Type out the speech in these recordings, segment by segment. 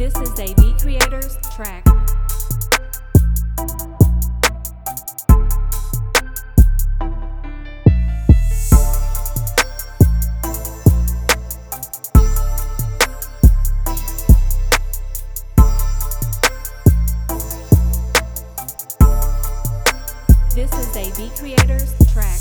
This is a B Creators track. This is a B Creators track.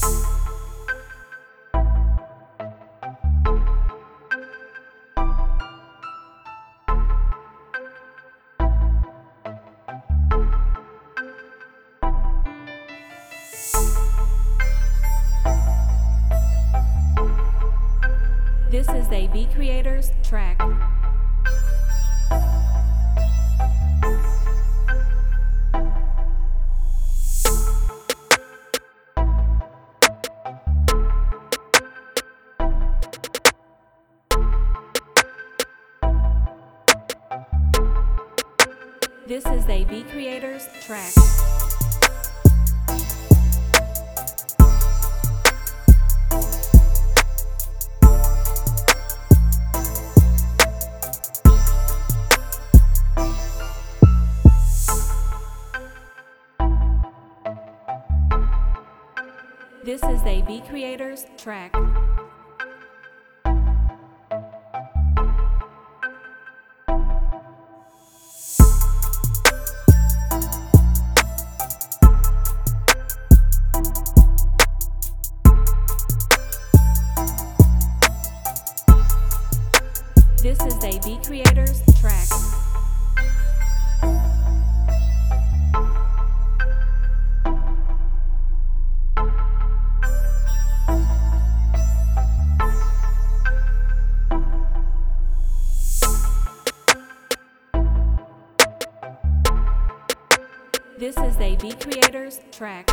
This is a B Creators track. This is a B Creators track. This is a B Creators track. This is a B Creators track. This is a B Creators track.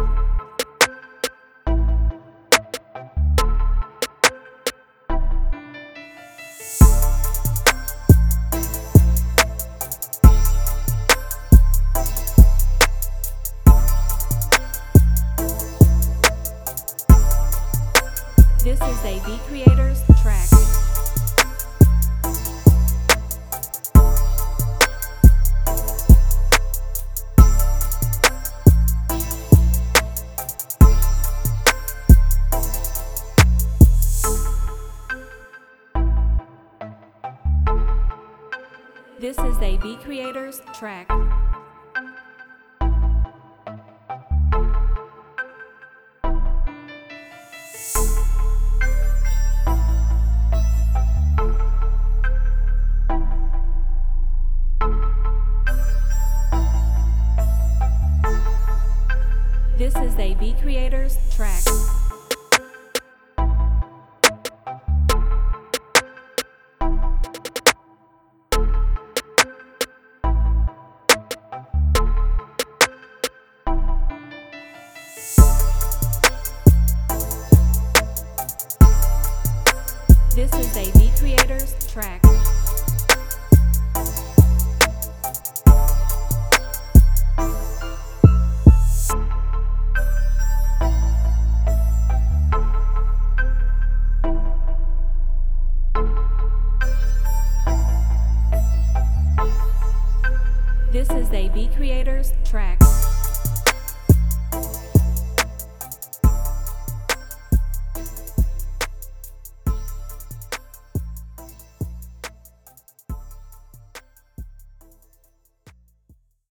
This is a B Creators track. This is a B Creators track. This is a B Creators track. This is a B Creators track. This is a B Creators track.